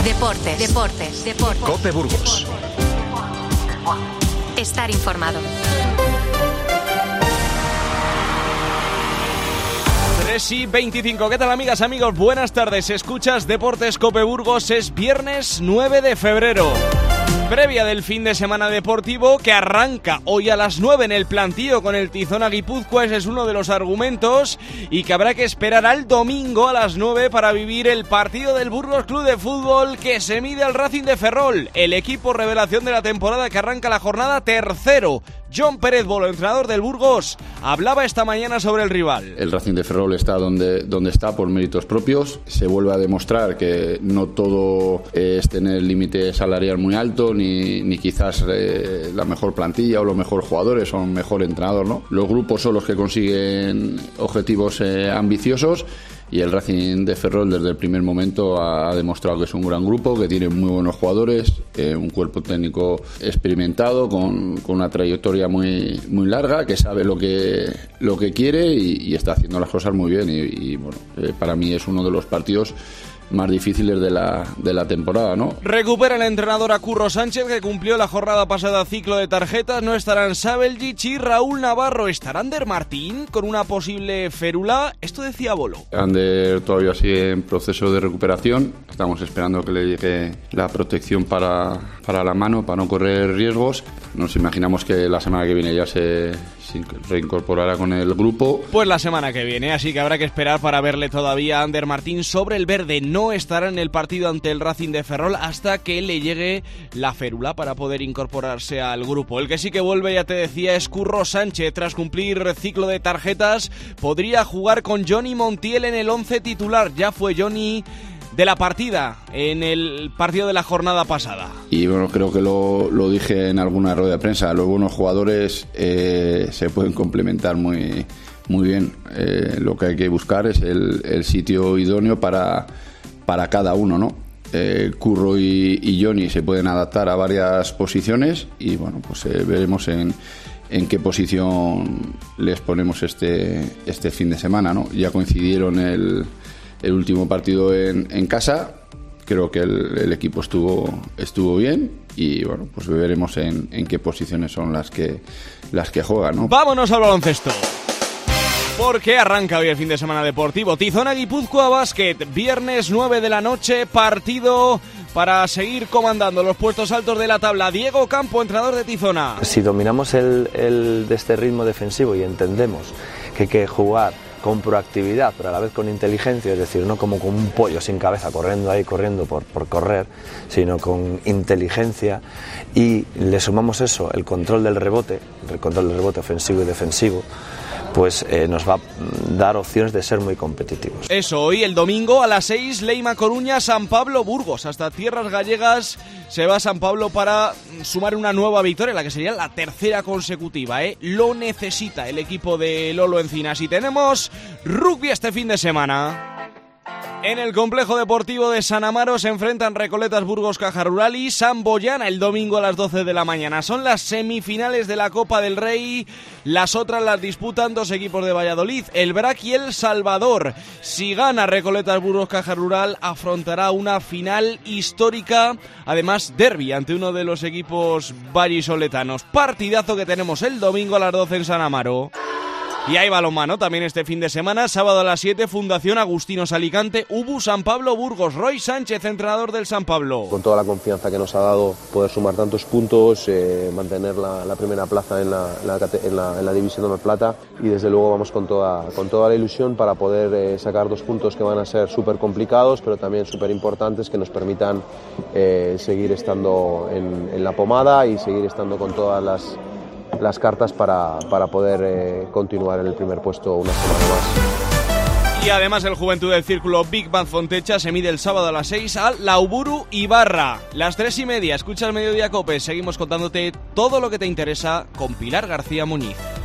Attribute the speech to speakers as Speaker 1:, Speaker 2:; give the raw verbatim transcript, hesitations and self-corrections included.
Speaker 1: Deportes, deportes, deportes.
Speaker 2: COPE Burgos.
Speaker 1: Estar informado.
Speaker 3: tres y veinticinco. ¿Qué tal, amigas, amigos? Buenas tardes. Escuchas Deportes COPE Burgos. Es viernes nueve de febrero. Previa del fin de semana deportivo que arranca hoy a las nueve en el plantío con el Tizona Guipúzcoa. Ese es uno de los argumentos, y que habrá que esperar al domingo a las nueve para vivir el partido del Burgos Club de Fútbol que se mide al Racing de Ferrol, el equipo revelación de la temporada que arranca la jornada tercero. John Pérez Bolo, entrenador del Burgos, hablaba esta mañana sobre el rival.
Speaker 4: El Racing de Ferrol está donde, donde está por méritos propios. Se vuelve a demostrar que no todo es tener límite salarial muy alto, ni, ni quizás eh, la mejor plantilla o los mejores jugadores o un mejor entrenador, ¿no? Los grupos son los que consiguen objetivos eh, ambiciosos. Y el Racing de Ferrol desde el primer momento ha demostrado que es un gran grupo, que tiene muy buenos jugadores, eh, un cuerpo técnico experimentado, con, con una trayectoria muy, muy larga, que sabe lo que, lo que quiere y, y está haciendo las cosas muy bien. Y, y bueno, eh, para mí es uno de los partidos más difíciles de la, de la temporada, ¿no?
Speaker 3: Recupera el entrenador a Curro Sánchez, que cumplió la jornada pasada ciclo de tarjetas. No estarán Sabeljic y Raúl Navarro. ¿Estará Ander Martín con una posible férula? Esto decía Bolo.
Speaker 4: Ander todavía sigue en proceso de recuperación. Estamos esperando que le llegue la protección para, para la mano, para no correr riesgos. Nos imaginamos que la semana que viene ya se, se reincorporará con el grupo.
Speaker 3: Pues la semana que viene, así que habrá que esperar para verle todavía a Ander Martín sobre el verde. No estará en el partido ante el Racing de Ferrol hasta que le llegue la férula para poder incorporarse al grupo. El que sí que vuelve, ya te decía, es Curro Sánchez. Tras cumplir ciclo de tarjetas, podría jugar con Johnny Montiel en el once titular. Ya fue Johnny de la partida en el partido de la jornada pasada.
Speaker 4: Y bueno, creo que lo, lo dije en alguna rueda de prensa. Los buenos jugadores eh, se pueden complementar muy, muy bien. Eh, lo que hay que buscar es el, el sitio idóneo para, para cada uno, ¿no? Eh, Curro y, y Johnny se pueden adaptar a varias posiciones y bueno, pues eh, veremos en, en qué posición les ponemos este, este fin de semana, ¿no? Ya coincidieron el El último partido en, en casa. Creo que el, el equipo estuvo estuvo bien y bueno, pues veremos en, en qué posiciones son las que las que juegan, ¿no?
Speaker 3: Vámonos al baloncesto, porque arranca hoy el fin de semana deportivo. Tizona Guipúzcoa Basket, viernes nueve de la noche, partido para seguir comandando los puestos altos de la tabla. Diego Campo, entrenador de Tizona.
Speaker 5: Si dominamos el, el de este ritmo defensivo y entendemos que hay que jugar con proactividad, pero a la vez con inteligencia, es decir, no como con un pollo sin cabeza corriendo ahí, corriendo por, por correr, sino con inteligencia, y le sumamos eso, el control del rebote, el control del rebote ofensivo y defensivo, pues eh, nos va a dar opciones de ser muy competitivos.
Speaker 3: Eso, hoy el domingo a las seis, Leima Coruña, San Pablo Burgos. Hasta tierras gallegas se va San Pablo para sumar una nueva victoria, la que sería la tercera consecutiva, ¿eh? Lo necesita el equipo de Lolo Encinas. Y tenemos rugby este fin de semana. En el complejo deportivo de San Amaro se enfrentan Recoletas Burgos Caja Rural y San Boyana el domingo a las doce de la mañana. Son las semifinales de la Copa del Rey. Las otras las disputan dos equipos de Valladolid, el B R A C y el Salvador. Si gana Recoletas Burgos Caja Rural, afrontará una final histórica, además derbi ante uno de los equipos vallisoletanos. Partidazo que tenemos el domingo a las doce en San Amaro. Y hay balonmano también este fin de semana, sábado a las siete, Fundación Agustinos Alicante, U B U San Pablo Burgos. Roy Sánchez, entrenador del San Pablo.
Speaker 6: Con toda la confianza que nos ha dado poder sumar tantos puntos, eh, mantener la, la primera plaza en la, en, la, en, la, en la división de plata, y desde luego vamos con toda, con toda la ilusión para poder eh, sacar dos puntos que van a ser súper complicados, pero también súper importantes, que nos permitan eh, seguir estando en, en la pomada y seguir estando con todas las las cartas para, para poder eh, continuar en el primer puesto una semana más.
Speaker 3: Y además el Juventud del Círculo Big Bang Fontecha se mide el sábado a las seis al Lauburu Ibarra. Las tres y media, escuchas Mediodía Cope. Seguimos contándote todo lo que te interesa con Pilar García Muñiz.